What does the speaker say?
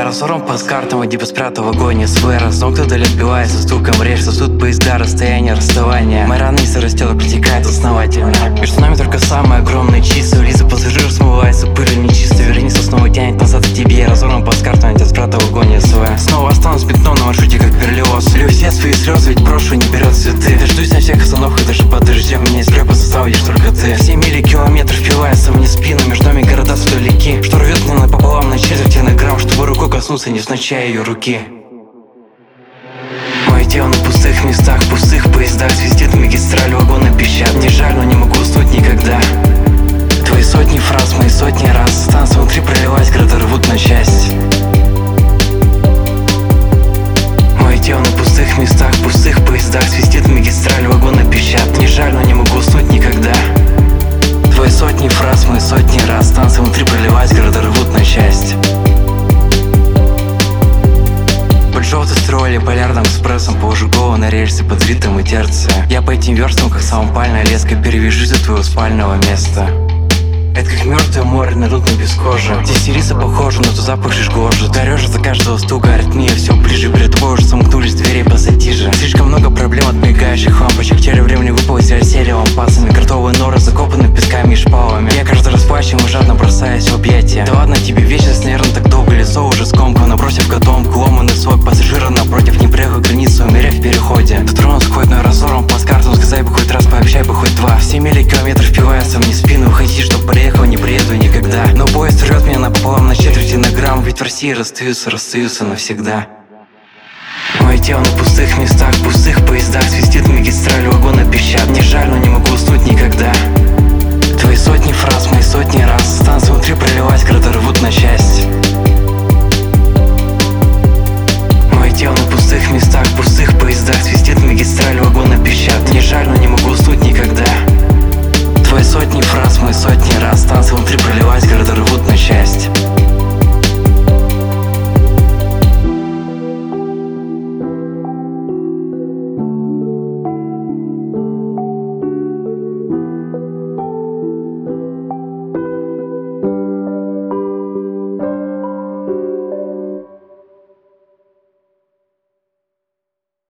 разорван по картам, где спрятал в вагоне свой разомкнуто отбивается стуком рельс. Сосуд поезда, расстояние, расставание. Моя рана из растела протекает основательно. Между нами только самые огромные числа. Лица пассажиров смывается пылью нечисто. Вереница снова тянет назад к тебе. Я разорван по картам, где спрятал в вагоне свой. Снова останусь пятном на маршруте, как перлиоз. Лью все свои слезы, ведь прошлое не берет цветы. Дождусь на всех остановках, даже под дождем. Меня из крепа состава видишь только ты. Все мили километров впивается мне в спину. Между нами города вдалеке, что рвет меня напополам на четверти на грамм, чтобы рукой коснуться, невзначай ее руки. Мое тело на пустых местах, пустых поездах. Свистит магистраль, вагоны пищат. Не жаль, но не могу уснуть никогда. Твои сотни фраз, мои сотни раз. Станция внутри пролилась, города рвут на части. Мое тело на пустых местах, пустых поездах. Свистит магистраль, вагоны пищат. Не жаль, но не могу уснуть никогда. Твои сотни фраз, мои сотни раз. Станция внутри пролилась, города рвут на части. Желтый строили полярным экспрессом. Положу голову на рельсы под ритм и терция. Я по этим верстам, как самопальная леска, перевяжусь до твоего спального места. Это как мертвое море на дудной без кожи. Здесь сириса похожа, но то запах лишь гложет. Орешь за каждого стука, аритмия все ближе. Перед тобой уже сомкнулись двери пассатижи. Слишком много проблем от мигающих лампочек. Теле времени выпалось и осели лампасами. Картовые норы закопаны песками и шпалами. Я каждый раз плачем и жадно бросаюсь в объятия. Да ладно тебе вечность, наверное, так долго. Лицо уже скомкано, бросив котомку. Ломанный свой пассажира напротив, не приехал границу, умерев в переходе. Дотронулся хоть на разорван по картам. Сказай бы хоть раз, пообещай бы хоть два. Все мили километров впиваются мне в спину. Уходи, чтоб приехал, не приеду никогда. Но поезд рвет меня напополам на четверти на грамм. Ведь в России расстаются навсегда. Мое тело на пустых местах, пустых поездах. Свистит магистраль, вагоны пищат. Не жаль, но не могу уснуть никогда. Твои сотни фраз, мои сотни раз. Станция внутри пролилась, города рвут на части.